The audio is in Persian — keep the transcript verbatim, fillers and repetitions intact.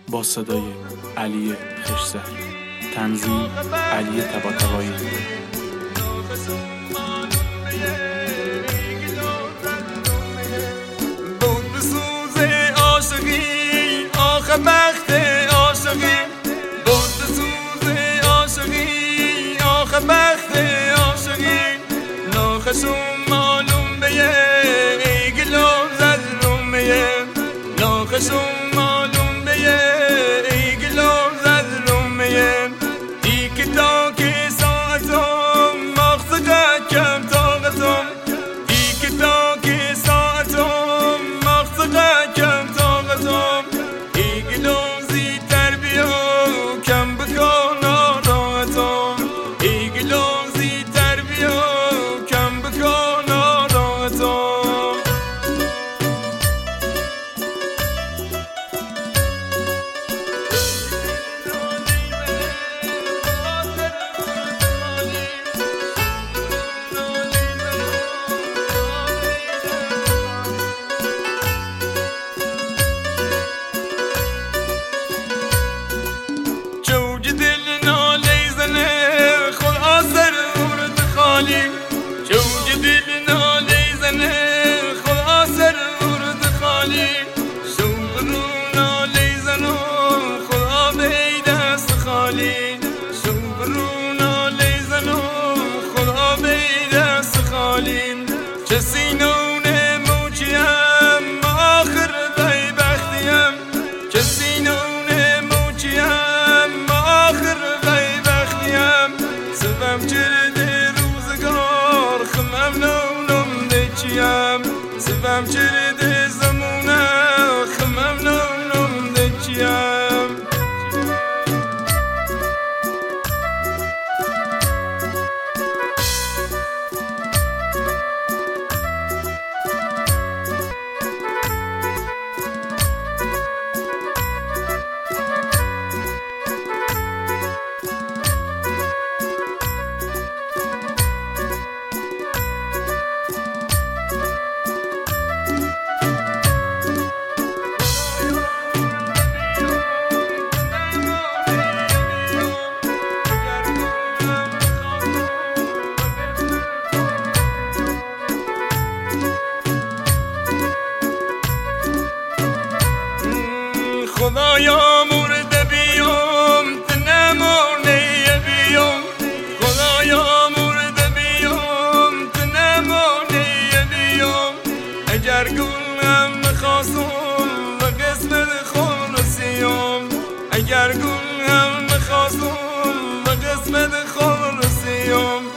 با صدای علی خشسر، تنظیم علی طباطبایی. بود بسوز عاشقی آخه بخت عاشقی، بود بسوز عاشقی آخه بخت عاشقی، ناخشون معلوم بیه ای گلو زدلوم بیه، ناخشون معلوم بیه ای گلو زدلوم بیه، ای که تا که ساعتم مغزقه کم طاقتم، ای که تا که ساعتم مغزقه کم طاقتم، ای گلو زی تربیه کم بکن آراغتم، ای گلو زی تربیه کم بکن آراغتم. جوج دل نالی زنه خود آسر ورد خالی، جوج دل نالی زنه خود آسر ورد خالی، شوق رو نالی زنه خود آبی دست خالی، شوق رو نالی زنه خود آبی دست خالی، کسی نونه موچیم آخر بی بختیم، کسی نونه موچیم آخر بی بختیم، سبم چرده روزگار خمم نونم دچیم، سبم چرده زمونه خمم نونم دچیم. خدایا مرده بیام تنمانه بیام، خدایا مرده بیام تنمانه بیام، اگر گلم مخواستم و قسمت خلصیام، اگر گلم مخواستم و قسمت خلصیام،